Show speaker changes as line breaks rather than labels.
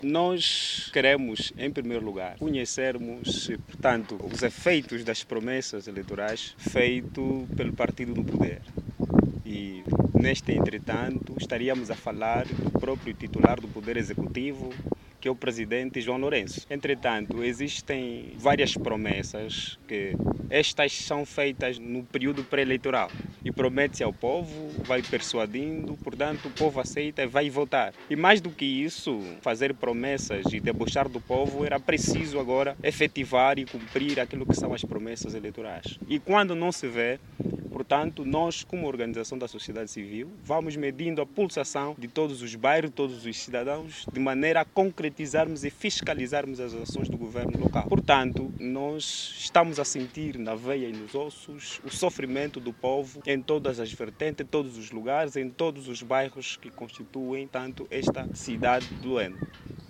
Nós queremos, em primeiro lugar, conhecermos, portanto, os efeitos das promessas eleitorais feitas pelo partido no poder. E, neste entretanto, estaríamos a falar do próprio titular do Poder Executivo, que é o presidente João Lourenço. Entretanto, existem várias promessas que estas são feitas no período pré-eleitoral e promete-se ao povo, vai persuadindo, portanto o povo aceita e vai votar. E mais do que isso, fazer promessas e debochar do povo, era preciso agora efetivar e cumprir aquilo que são as promessas eleitorais. E quando não se vê, portanto, nós, como organização da sociedade civil, vamos medindo a pulsação de todos os bairros, todos os cidadãos, de maneira a concretizarmos e fiscalizarmos as ações do governo local. Portanto, nós estamos a sentir na veia e nos ossos o sofrimento do povo em todas as vertentes, em todos os lugares, em todos os bairros que constituem tanto esta cidade de Lueno.